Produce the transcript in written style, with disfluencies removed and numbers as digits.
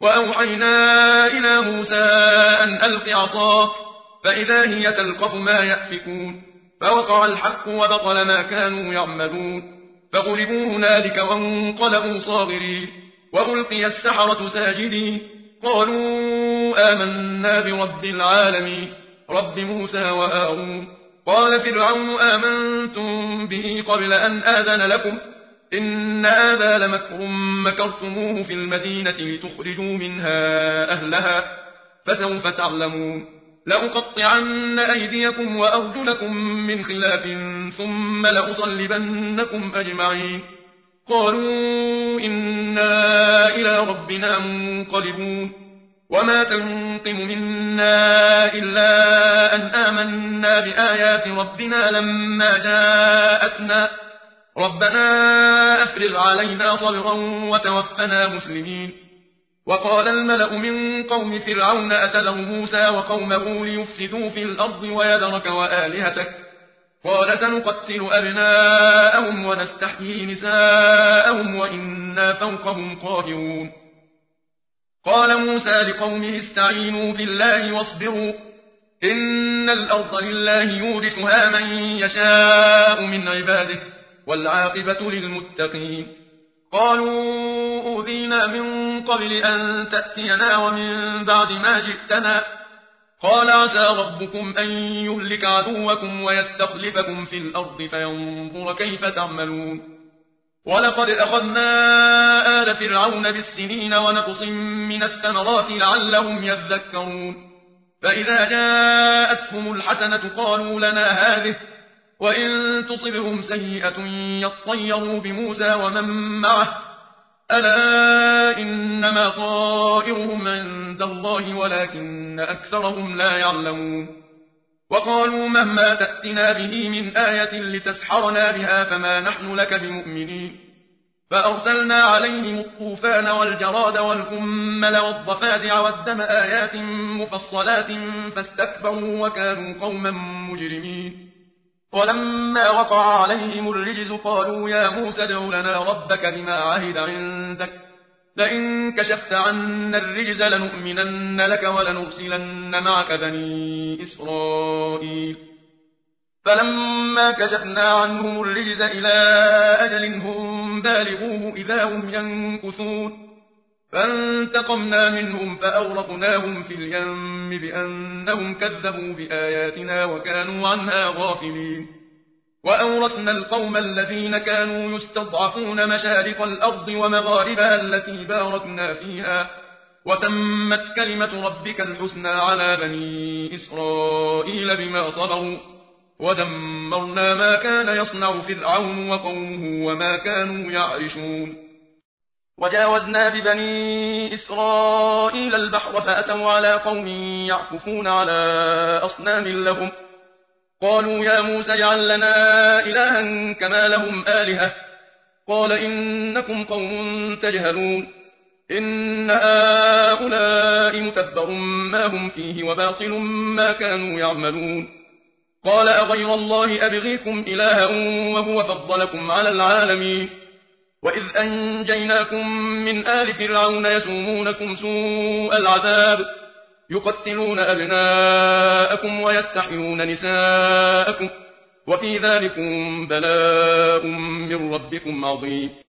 وأوحينا إلى موسى أن ألق عصاك فإذا هي تلقف ما يأفكون فوقع الحق وبطل ما كانوا يعملون فغلبوا هنالك وانقلبوا صاغرين وألقي السحرة ساجدين قالوا آمنا برب العالمين رب موسى وهارون قال فرعون آمنتم به قبل أن آذن لكم إن هذا لمكر مكرتموه في المدينة لتخرجوا منها أهلها فسوف تعلمون لأقطعن أيديكم وأرجلكم من خلاف ثم لأصلبنكم أجمعين قالوا إنا إلى ربنا منقلبون وما تنقم منا إلا أن آمنا بآيات ربنا لما جاءتنا ربنا أفرغ علينا صبرا وتوفنا مسلمين وقال الملأ من قوم فرعون أتذر موسى وقومه ليفسدوا في الأرض ويذرك وآلهتك قال سنقتل أبناءهم ونستحيي نساءهم وإنا فوقهم قاهرون قال موسى لقومه استعينوا بالله واصبروا إن الأرض لله يورثها من يشاء من عباده والعاقبة للمتقين قالوا أوذينا من قبل أن تأتينا ومن بعد ما جئتنا قال عسى ربكم أن يهلك عدوكم ويستخلفكم في الأرض فينظر كيف تعملون ولقد أخذنا آل فرعون بالسنين ونقص من الثمرات لعلهم يذكرون فإذا جاءتهم الحسنة قالوا لنا هذه وإن تصبهم سيئة يطيروا بموسى ومن معه ألا إنما طائرهم عند الله ولكن أكثرهم لا يعلمون وقالوا مهما تأتنا به من آية لتسحرنا بها فما نحن لك بمؤمنين فأرسلنا عليهم الطوفان والجراد والقمل والضفادع والدم آيات مفصلات فاستكبروا وكانوا قوما مجرمين ولما وقع عليهم الرجز قالوا يا موسى ادع لنا ربك بما عهد عندك لئن كشفت عنا الرجز لنؤمنن لك ولنرسلن معك بني إسرائيل فلما كشفنا عنهم الرجز إلى أجل هم بالغوه إذا هم ينكثون فانتقمنا منهم فأغرقناهم في اليم بأنهم كذبوا بآياتنا وكانوا عنها غافلين وأورثنا القوم الذين كانوا يستضعفون مشارق الأرض ومغاربها التي باركنا فيها وتمت كلمة ربك الحسنى على بني إسرائيل بما صبروا ودمرنا ما كان يصنع فرعون وقومه وما كانوا يعرشون وجاوزنا ببني إسرائيل البحر فأتوا على قوم يعكفون على أصنام لهم قالوا يا موسى اجعل لنا إلها كما لهم آلهة قال إنكم قوم تجهلون إن هؤلاء متبر ما هم فيه وباطل ما كانوا يعملون قال أغير الله أبغيكم إلها وهو فضلكم على العالمين وإذ أنجيناكم من آل فرعون يسومونكم سوء العذاب يقتلون أبناءكم ويستحيون نساءكم وفي ذلكم بلاء من ربكم عظيم